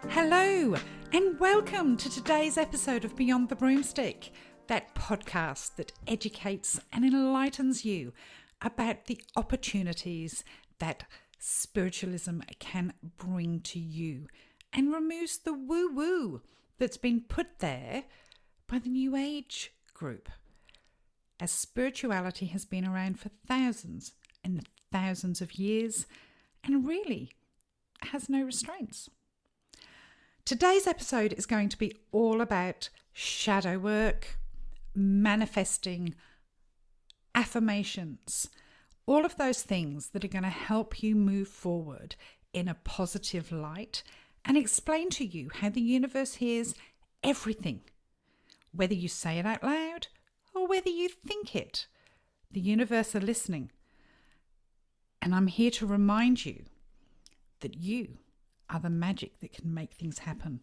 Hello, and welcome to today's episode of Beyond the Broomstick, that podcast that educates and enlightens you about the opportunities that spiritualism can bring to you and removes the woo-woo that's been put there by the New Age group, as spirituality has been around for thousands and thousands of years and really has no restraints. Today's episode is going to be all about shadow work, manifesting, affirmations, all of those things that are going to help you move forward in a positive light and explain to you how the universe hears everything, whether you say it out loud or whether you think it. The universe are listening. And I'm here to remind you that you are the magic that can make things happen.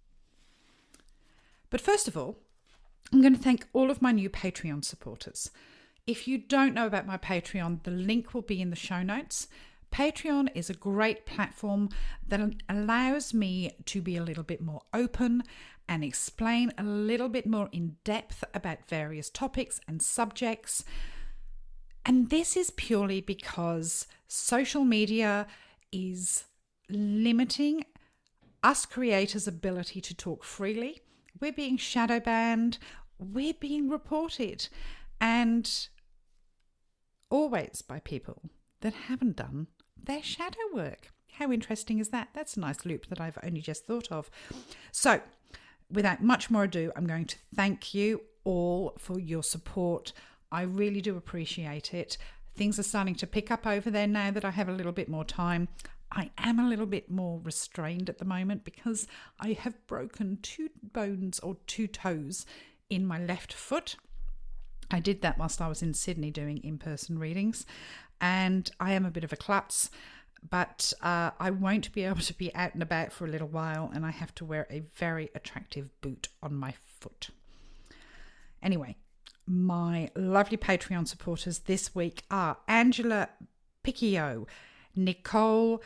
But first of all, I'm going to thank all of my new Patreon supporters. If you don't know about my Patreon, the link will be in the show notes. Patreon is a great platform that allows me to be a little bit more open and explain a little bit more in depth about various topics and subjects. And this is purely because social media is limiting us creators' ability to talk freely. We're being shadow banned, we're being reported, and always by people that haven't done their shadow work. How interesting is that? That's a nice loop that I've only just thought of. So, without much more ado, I'm going to thank you all for your support. I really do appreciate it. Things are starting to pick up over there now that I have a little bit more time. I am a little bit more restrained at the moment because I have broken 2 bones or 2 toes in my left foot. I did that whilst I was in Sydney doing in-person readings, and I am a bit of a klutz, but I won't be able to be out and about for a little while, and I have to wear a very attractive boot on my foot. Anyway, my lovely Patreon supporters this week are Angela Picchio, Nicole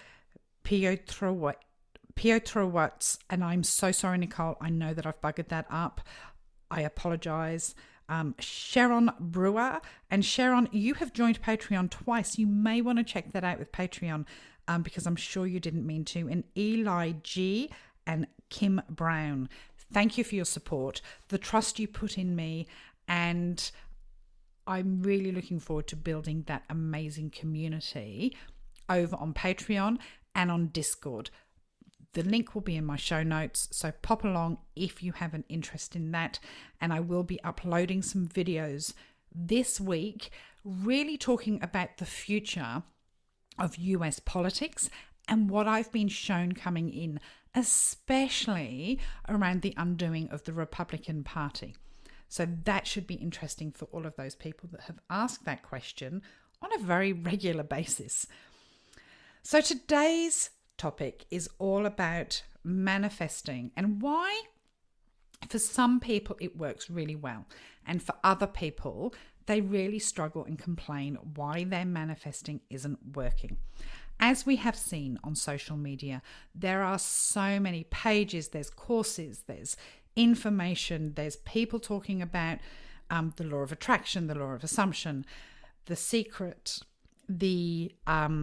Piotrowicz, and I'm so sorry, Nicole. I know that I've buggered that up. I apologise. Sharon Brewer, and Sharon, you have joined Patreon twice. You may want to check that out with Patreon because I'm sure you didn't mean to. And Eli G and Kim Brown, thank you for your support, the trust you put in me, and I'm really looking forward to building that amazing community over on Patreon and on Discord. The link will be in my show notes, so pop along if you have an interest in that. And I will be uploading some videos this week, really talking about the future of US politics and what I've been shown coming in, especially around the undoing of the Republican Party. So that should be interesting for all of those people that have asked that question on a very regular basis. So today's topic is all about manifesting and why for some people it works really well, and for other people they really struggle and complain why their manifesting isn't working. As we have seen on social media, there are so many pages, there's courses, there's information, there's people talking about the law of attraction, the law of assumption, the secret, the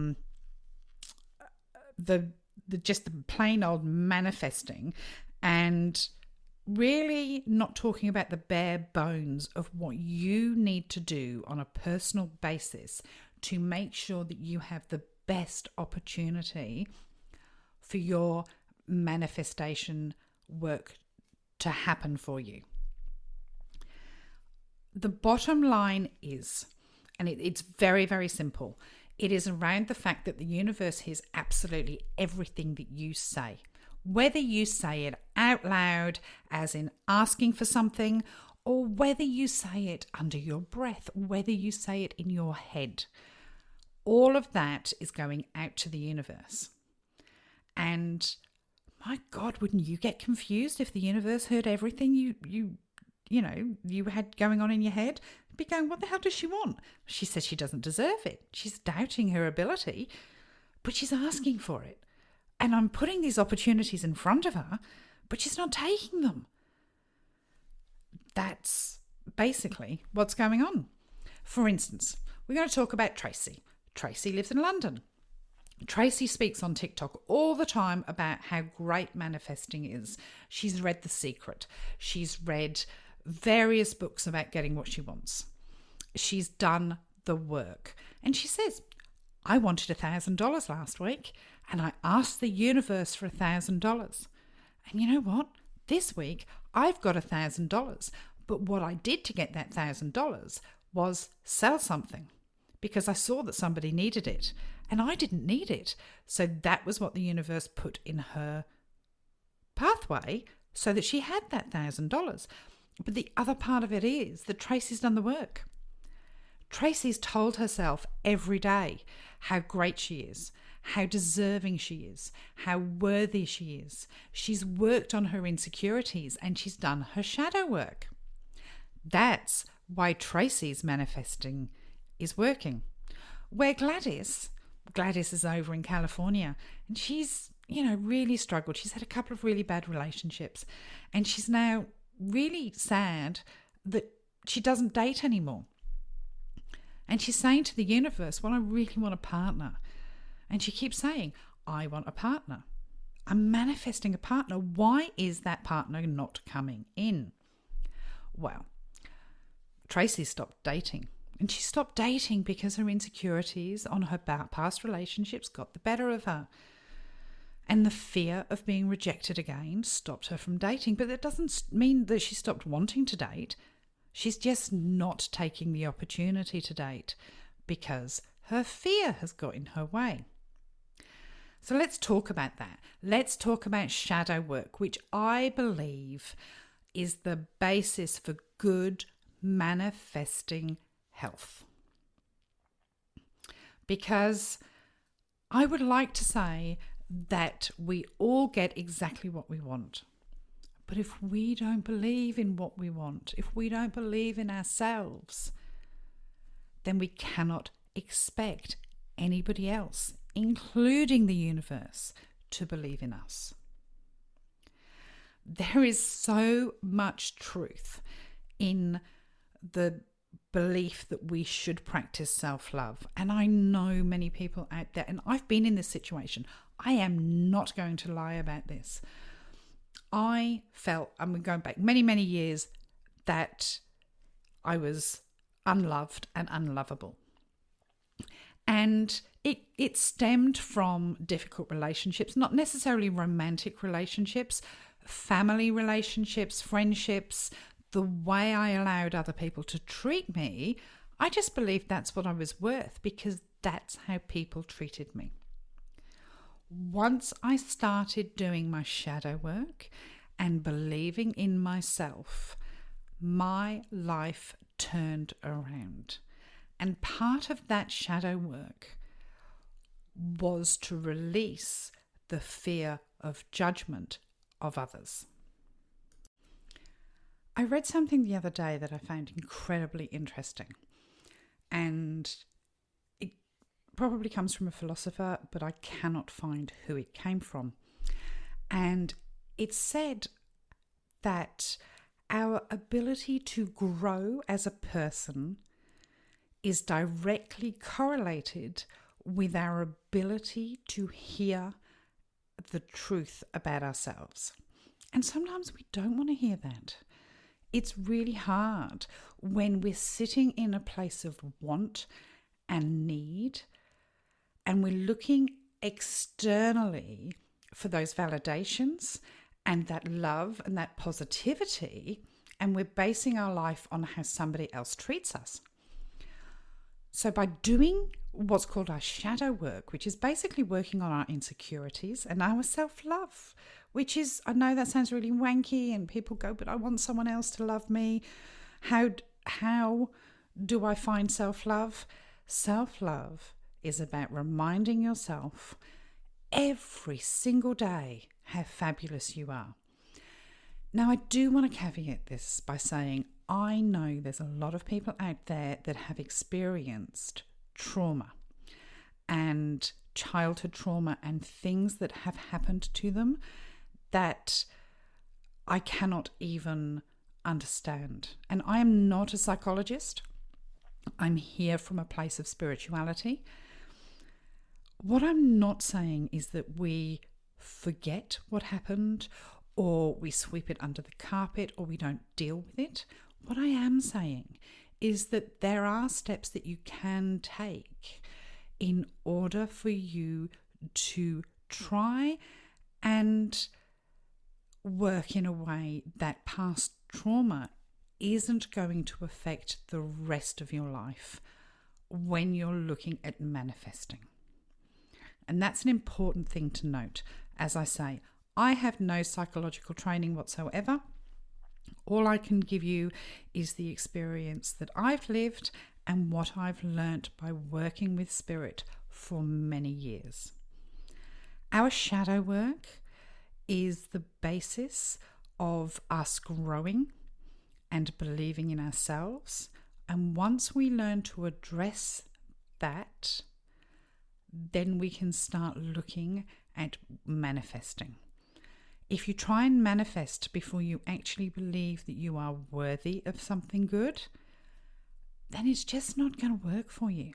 just the plain old manifesting, and really not talking about the bare bones of what you need to do on a personal basis to make sure that you have the best opportunity for your manifestation work to happen for you. The bottom line is, and it's very, very simple, it is around the fact that the universe hears absolutely everything that you say. Whether you say it out loud, as in asking for something, or whether you say it under your breath, whether you say it in your head, all of that is going out to the universe. And my God, wouldn't you get confused if the universe heard everything you had going on in your head? Be going, what the hell does she want? She says she doesn't deserve it. She's doubting her ability, but she's asking for it. And I'm putting these opportunities in front of her, but she's not taking them. That's basically what's going on. For instance, we're going to talk about Tracy. Tracy lives in London. Tracy speaks on TikTok all the time about how great manifesting is. She's read The Secret. She's read various books about getting what she wants. She's done the work. And she says, I wanted $1,000 last week and I asked the universe for $1,000. And you know what? This week I've got $1,000. But what I did to get that $1,000 was sell something because I saw that somebody needed it and I didn't need it. So that was what the universe put in her pathway so that she had that $1,000. But the other part of it is that Tracy's done the work. Tracy's told herself every day how great she is, how deserving she is, how worthy she is. She's worked on her insecurities and she's done her shadow work. That's why Tracy's manifesting is working. Where Gladys is over in California and she's, really struggled. She's had a couple of really bad relationships and she's now really sad that she doesn't date anymore. And she's saying to the universe, well, I really want a partner. And she keeps saying, I want a partner. I'm manifesting a partner. Why is that partner not coming in? Well, Tracy stopped dating. And she stopped dating because her insecurities on her past relationships got the better of her. And the fear of being rejected again stopped her from dating. But that doesn't mean that she stopped wanting to date. She's just not taking the opportunity to date because her fear has got in her way. So let's talk about that. Let's talk about shadow work, which I believe is the basis for good manifesting health. Because I would like to say that we all get exactly what we want. But if we don't believe in what we want, if we don't believe in ourselves, then we cannot expect anybody else, including the universe, to believe in us. There is so much truth in the belief that we should practice self-love. And I know many people out there, and I've been in this situation. I am not going to lie about this. I felt, I'm going back many, many years, that I was unloved and unlovable. And it stemmed from difficult relationships, not necessarily romantic relationships, family relationships, friendships, the way I allowed other people to treat me. I just believed that's what I was worth because that's how people treated me. Once I started doing my shadow work and believing in myself, my life turned around. And part of that shadow work was to release the fear of judgment of others. I read something the other day that I found incredibly interesting. And probably comes from a philosopher, but I cannot find who it came from. And it said that our ability to grow as a person is directly correlated with our ability to hear the truth about ourselves. And sometimes we don't want to hear that. It's really hard when we're sitting in a place of want and need, and we're looking externally for those validations and that love and that positivity, and we're basing our life on how somebody else treats us. So by doing what's called our shadow work, which is basically working on our insecurities and our self-love, which is, I know that sounds really wanky and people go, but I want someone else to love me. How do I find self-love? Self-love is about reminding yourself every single day how fabulous you are. Now, I do want to caveat this by saying I know there's a lot of people out there that have experienced trauma, and childhood trauma and things that have happened to them that I cannot even understand. And I am not a psychologist. I'm here from a place of spirituality. What I'm not saying is that we forget what happened, or we sweep it under the carpet, or we don't deal with it. What I am saying is that there are steps that you can take in order for you to try and work in a way that past trauma isn't going to affect the rest of your life when you're looking at manifesting. And that's an important thing to note. As I say, I have no psychological training whatsoever. All I can give you is the experience that I've lived and what I've learnt by working with spirit for many years. Our shadow work is the basis of us growing and believing in ourselves. And once we learn to address that, then we can start looking at manifesting. If you try and manifest before you actually believe that you are worthy of something good, then it's just not going to work for you.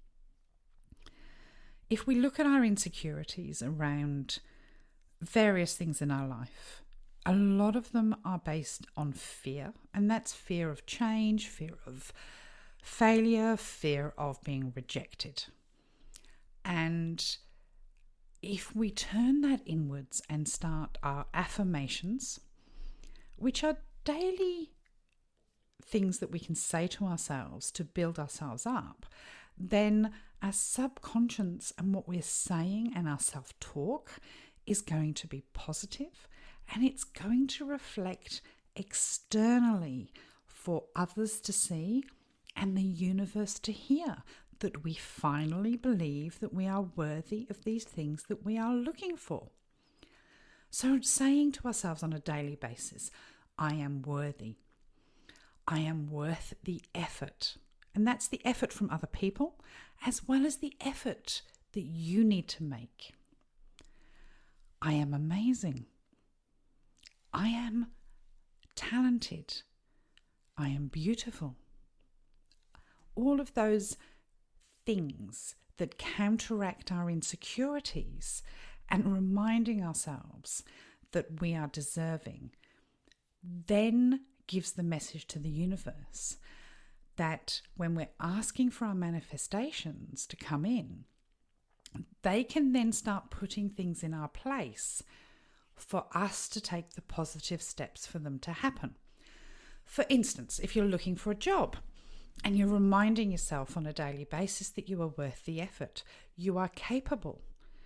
If we look at our insecurities around various things in our life, a lot of them are based on fear, and that's fear of change, fear of failure, fear of being rejected. And if we turn that inwards and start our affirmations, which are daily things that we can say to ourselves to build ourselves up, then our subconscious and what we're saying and our self-talk is going to be positive, and it's going to reflect externally for others to see and the universe to hear that we finally believe that we are worthy of these things that we are looking for. So saying to ourselves on a daily basis, I am worthy. I am worth the effort. And that's the effort from other people, as well as the effort that you need to make. I am amazing. I am talented. I am beautiful. All of those things that counteract our insecurities and reminding ourselves that we are deserving then gives the message to the universe that when we're asking for our manifestations to come in, they can then start putting things in our place for us to take the positive steps for them to happen. For instance, if you're looking for a job and you're reminding yourself on a daily basis that you are worth the effort, you are capable,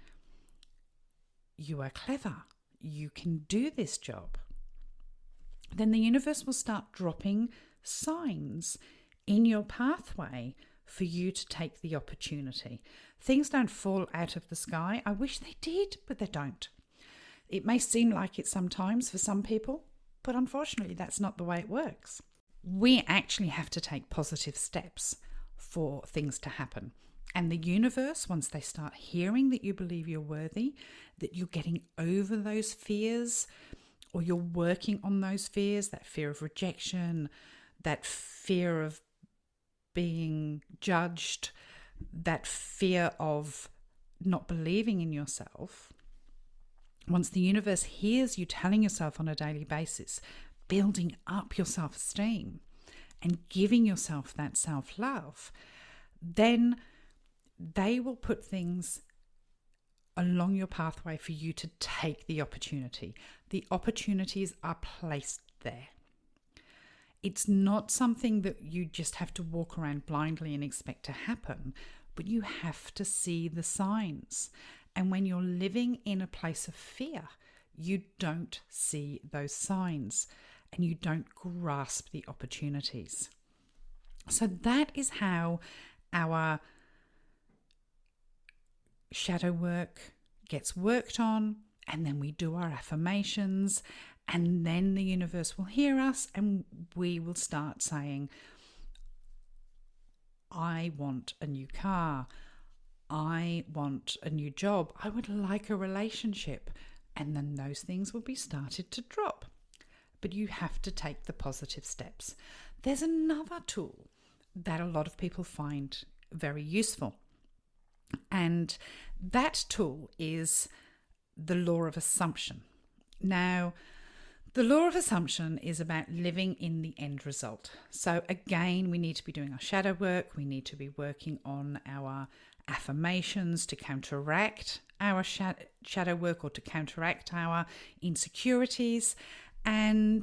you are clever, you can do this job, then the universe will start dropping signs in your pathway for you to take the opportunity. Things don't fall out of the sky. I wish they did, but they don't. It may seem like it sometimes for some people, but unfortunately that's not the way it works. We actually have to take positive steps for things to happen. And the universe, once they start hearing that you believe you're worthy, that you're getting over those fears, or you're working on those fears, that fear of rejection, that fear of being judged, that fear of not believing in yourself, once the universe hears you telling yourself on a daily basis, building up your self-esteem and giving yourself that self-love, then they will put things along your pathway for you to take the opportunity. The opportunities are placed there. It's not something that you just have to walk around blindly and expect to happen, but you have to see the signs. And when you're living in a place of fear, you don't see those signs and you don't grasp the opportunities. So that is how our shadow work gets worked on, and then we do our affirmations, and then the universe will hear us and we will start saying, I want a new car. I want a new job. I would like a relationship. And then those things will be started to drop. But you have to take the positive steps. There's another tool that a lot of people find very useful. And that tool is the law of assumption. Now, the law of assumption is about living in the end result. So again, we need to be doing our shadow work. We need to be working on our affirmations to counteract our shadow work or to counteract our insecurities. And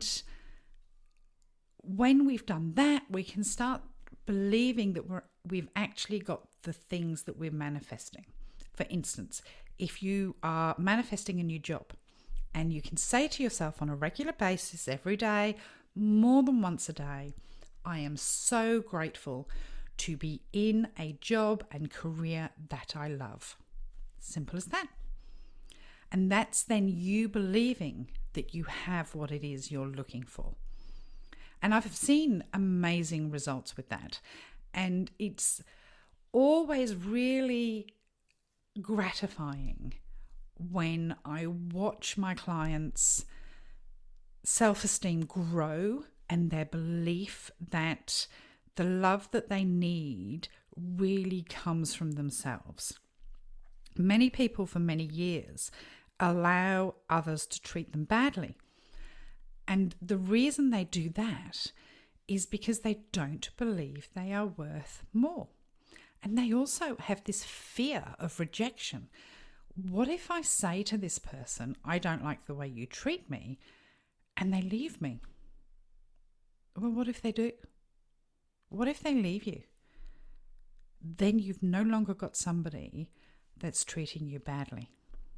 when we've done that, we can start believing that we've actually got the things that we're manifesting. For instance, if you are manifesting a new job and you can say to yourself on a regular basis every day, more than once a day, I am so grateful to be in a job and career that I love. Simple as that. And that's then you believing that you have what it is you're looking for. And I've seen amazing results with that. And it's always really gratifying when I watch my clients' self-esteem grow and their belief that the love that they need really comes from themselves. Many people for many years allow others to treat them badly. And the reason they do that is because they don't believe they are worth more. And they also have this fear of rejection. What if I say to this person, I don't like the way you treat me, and they leave me? Well, what if they do? What if they leave you? Then you've no longer got somebody that's treating you badly.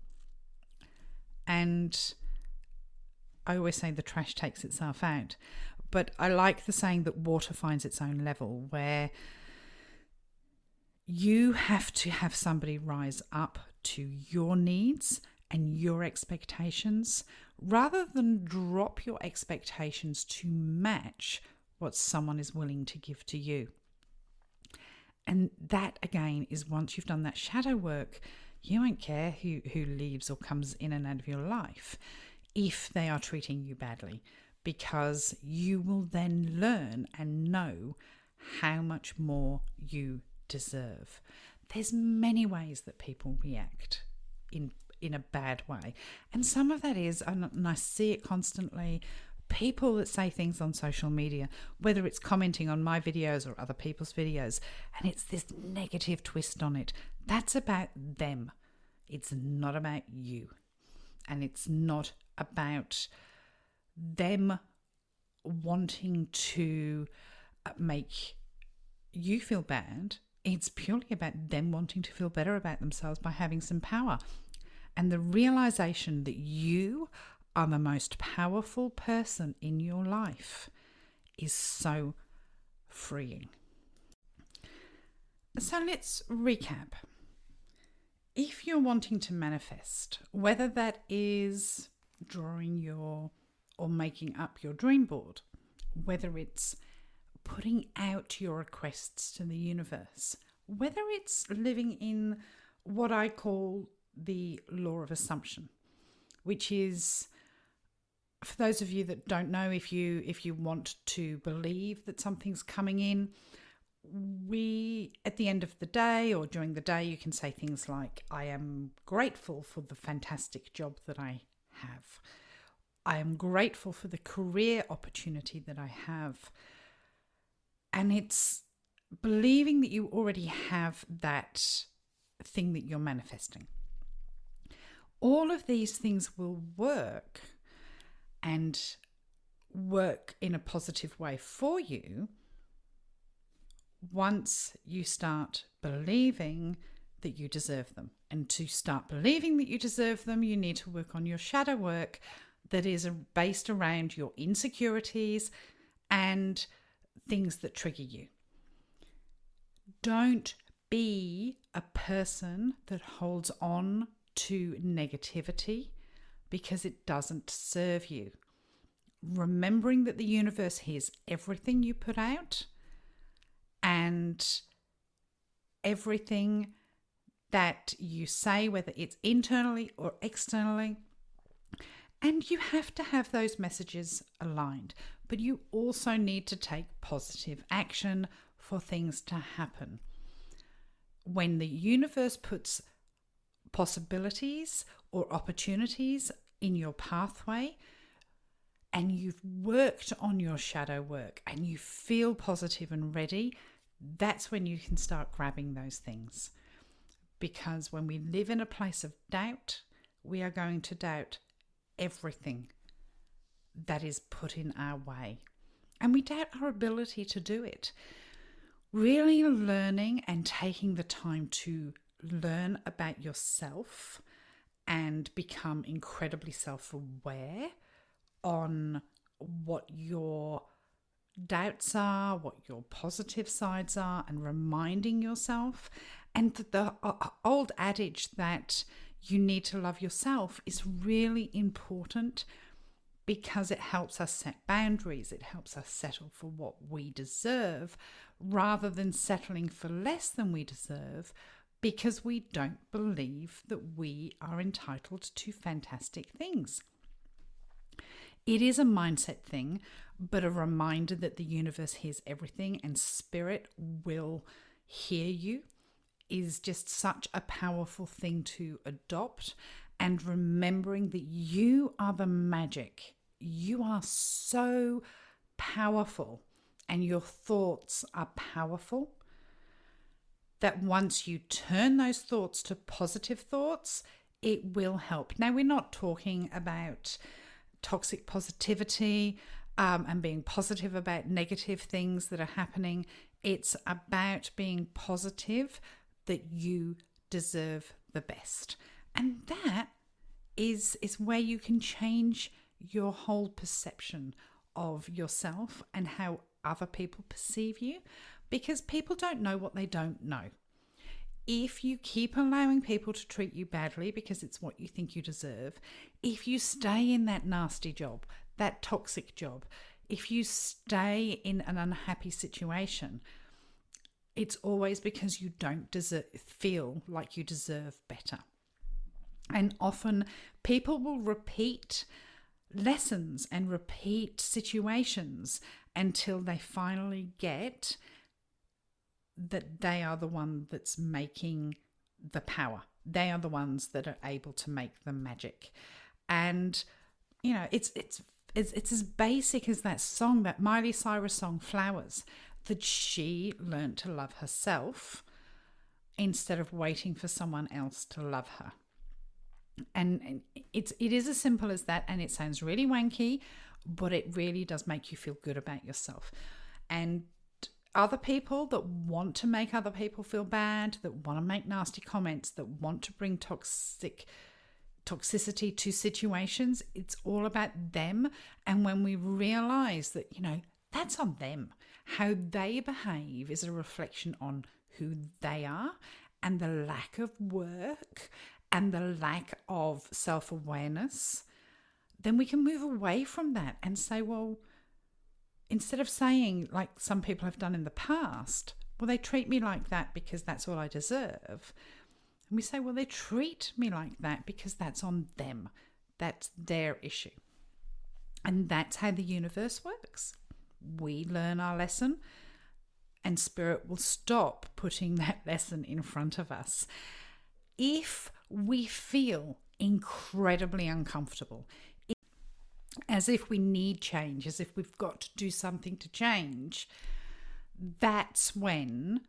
And I always say the trash takes itself out. But I like the saying that water finds its own level, where you have to have somebody rise up to your needs and your expectations rather than drop your expectations to match what someone is willing to give to you. And that, again, is once you've done that shadow work, you won't care who leaves or comes in and out of your life if they are treating you badly, because you will then learn and know how much more you deserve. There's many ways that people react in a bad way. And some of that is, and I see it constantly, people that say things on social media, whether it's commenting on my videos or other people's videos, and it's this negative twist on it. That's about them. It's not about you. And it's not about them wanting to make you feel bad. It's purely about them wanting to feel better about themselves by having some power. And the realization that you are the most powerful person in your life is so freeing. So let's recap. If you're wanting to manifest, whether that is drawing your or making up your dream board, whether it's putting out your requests to the universe, whether it's living in what I call the law of assumption, which is, for those of you that don't know, if you want to believe that something's coming in, we, at the end of the day or during the day, you can say things like, I am grateful for the fantastic job that I have. I am grateful for the career opportunity that I have. And it's believing that you already have that thing that you're manifesting. All of these things will work and work in a positive way for you once you start believing that you deserve them. And to start believing that you deserve them, you need to work on your shadow work that is based around your insecurities and things that trigger you. Don't be a person that holds on to negativity because it doesn't serve you. Remembering that the universe hears everything you put out and everything that you say, whether it's internally or externally. And you have to have those messages aligned, but you also need to take positive action for things to happen. When the universe puts possibilities or opportunities in your pathway, and you've worked on your shadow work and you feel positive and ready, that's when you can start grabbing those things. Because when we live in a place of doubt, we are going to doubt everything that is put in our way. And we doubt our ability to do it. Really learning and taking the time to learn about yourself and become incredibly self-aware on what your doubts are, what your positive sides are, and reminding yourself. And the old adage that you need to love yourself is really important, because it helps us set boundaries. It helps us settle for what we deserve rather than settling for less than we deserve, because we don't believe that we are entitled to fantastic things. It is a mindset thing, but a reminder that the universe hears everything and spirit will hear you is just such a powerful thing to adopt. And remembering that you are the magic. You are so powerful, and your thoughts are powerful, that once you turn those thoughts to positive thoughts, it will help. Now, we're not talking about toxic positivity and being positive about negative things that are happening. It's about being positive that you deserve the best. And that is where you can change your whole perception of yourself and how other people perceive you, because people don't know what they don't know. If you keep allowing people to treat you badly because it's what you think you deserve, if you stay in that nasty job, that toxic job, if you stay in an unhappy situation, it's always because you don't feel like you deserve better. And often people will repeat lessons and repeat situations until they finally get that they are the one that's making the power. They are the ones that are able to make the magic. And, you know, it's as basic as that song, that Miley Cyrus song, Flowers, that she learned to love herself instead of waiting for someone else to love her. And it is as simple as that, and it sounds really wanky, but it really does make you feel good about yourself. And other people that want to make other people feel bad, that want to make nasty comments, that want to bring toxicity to situations, it's all about them. And when we realize that, you know, that's on them, how they behave is a reflection on who they are, and the lack of work and the lack of self-awareness, then we can move away from that and say, well, instead of saying, like some people have done in the past, well, they treat me like that because that's all I deserve. And we say, well, they treat me like that because that's on them. That's their issue. And that's how the universe works. We learn our lesson, and spirit will stop putting that lesson in front of us. If we feel incredibly uncomfortable, as if we need change, as if we've got to do something to change, that's the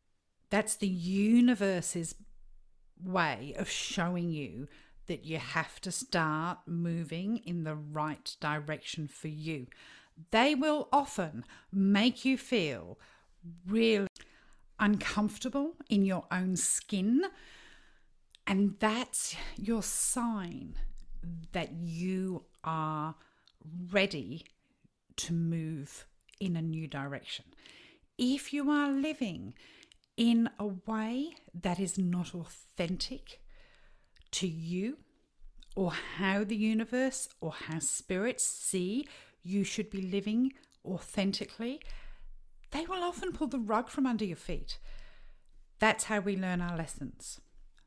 universe's way of showing you that you have to start moving in the right direction for you. They will often make you feel really uncomfortable in your own skin, and that's your sign that you are ready to move in a new direction. If you are living in a way that is not authentic to you, or how the universe or how spirits see you should be living authentically, they will often pull the rug from under your feet. That's how we learn our lessons.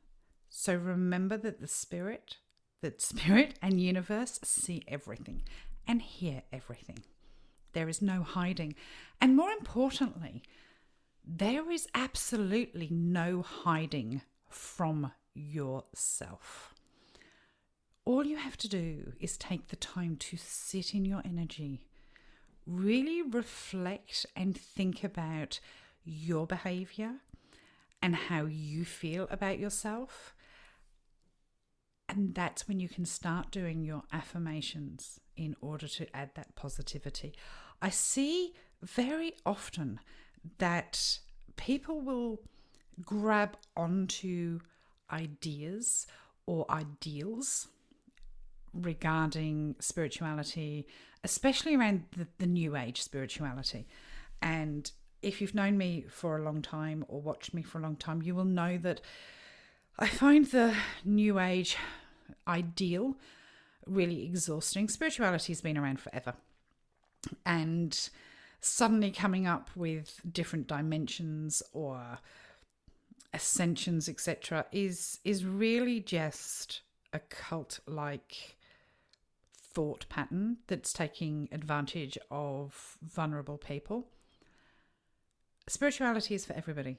So remember that spirit and universe see everything and hear everything. There is no hiding. And more importantly, there is absolutely no hiding from yourself. All you have to do is take the time to sit in your energy, really reflect and think about your behavior and how you feel about yourself. And that's when you can start doing your affirmations in order to add that positivity. I see very often that people will grab onto ideas or ideals regarding spirituality, especially around the New Age spirituality. And if you've known me for a long time or watched me for a long time, you will know that I find the New Age ideal really exhausting. Spirituality has been around forever. And suddenly coming up with different dimensions or ascensions, etc., is really just a cult-like thought pattern that's taking advantage of vulnerable people. Spirituality is for everybody.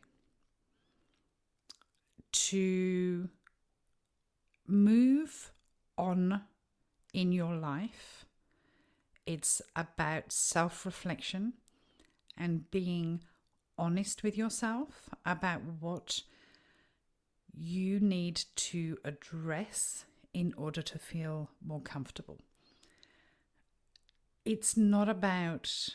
To move on in your life, it's about self-reflection and being honest with yourself about what you need to address in order to feel more comfortable. It's not about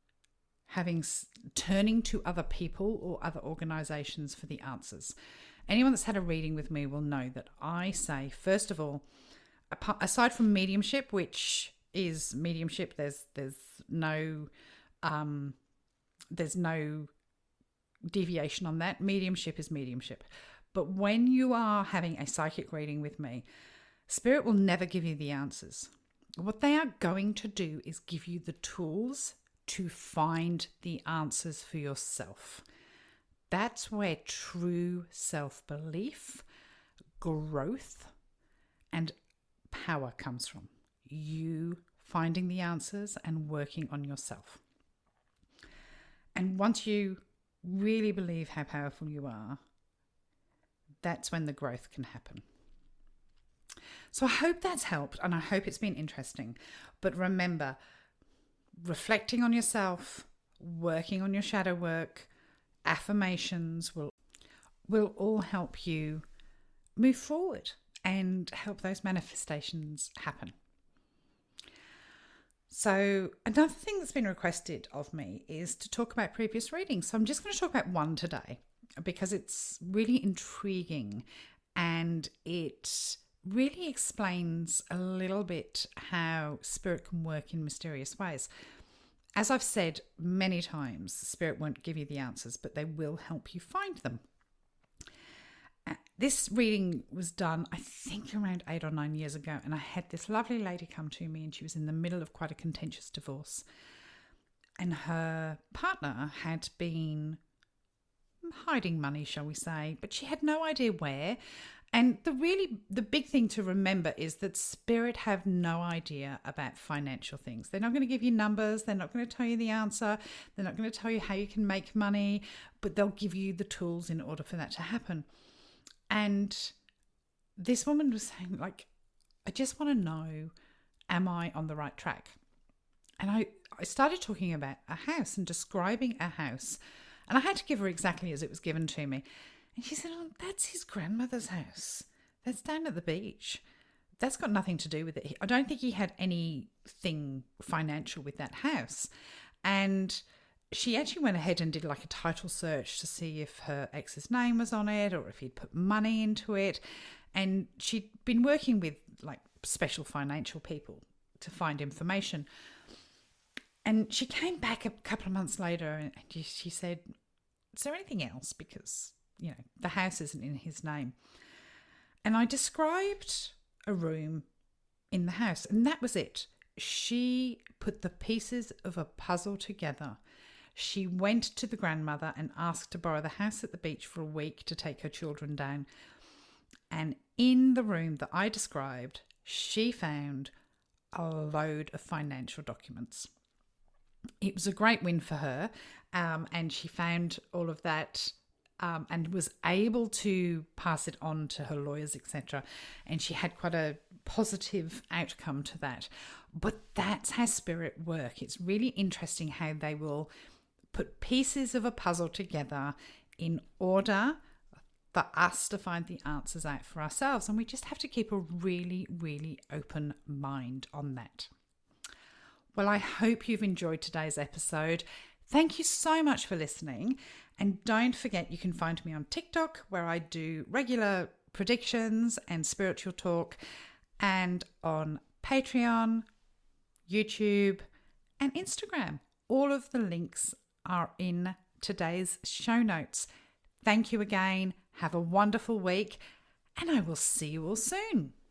turning to other people or other organizations for the answers. Anyone that's had a reading with me will know that I say, first of all, aside from mediumship, which is mediumship, there's no deviation on that. Mediumship is mediumship. But when you are having a psychic reading with me, Spirit will never give you the answers. What they are going to do is give you the tools to find the answers for yourself. That's where true self-belief, growth, and power comes from. You finding the answers and working on yourself. And once you really believe how powerful you are, that's when the growth can happen. So I hope that's helped and I hope it's been interesting. But remember, reflecting on yourself, working on your shadow work, affirmations will all help you move forward and help those manifestations happen. So another thing that's been requested of me is to talk about previous readings. So I'm just going to talk about one today because it's really intriguing and it really explains a little bit how spirit can work in mysterious ways. As I've said many times, spirit won't give you the answers, but they will help you find them. This reading was done, I think, around 8 or 9 years ago, and I had this lovely lady come to me and she was in the middle of quite a contentious divorce. And her partner had been hiding money, shall we say, but she had no idea where. And the big thing to remember is that spirit have no idea about financial things. They're not going to give you numbers. They're not going to tell you the answer. They're not going to tell you how you can make money, but they'll give you the tools in order for that to happen. And this woman was saying, like, I just want to know, am I on the right track? And I started talking about a house and describing a house. And I had to give her exactly as it was given to me. And she said, oh, that's his grandmother's house. That's down at the beach. That's got nothing to do with it. I don't think he had anything financial with that house. And she actually went ahead and did like a title search to see if her ex's name was on it or if he'd put money into it. And she'd been working with like special financial people to find information. And she came back a couple of months later and she said, is there anything else? Because, you know, the house isn't in his name. And I described a room in the house and that was it. She put the pieces of a puzzle together. She went to the grandmother and asked to borrow the house at the beach for a week to take her children down. And in the room that I described, she found a load of financial documents. It was a great win for her, and she found all of that and was able to pass it on to her lawyers, etc. And she had quite a positive outcome to that. But that's how spirit work. It's really interesting how they will put pieces of a puzzle together in order for us to find the answers out for ourselves. And we just have to keep a really, really open mind on that. Well, I hope you've enjoyed today's episode. Thank you so much for listening. And don't forget, you can find me on TikTok, where I do regular predictions and spiritual talk, and on Patreon, YouTube, and Instagram. All of the links are in today's show notes. Thank you again. Have a wonderful week, and I will see you all soon.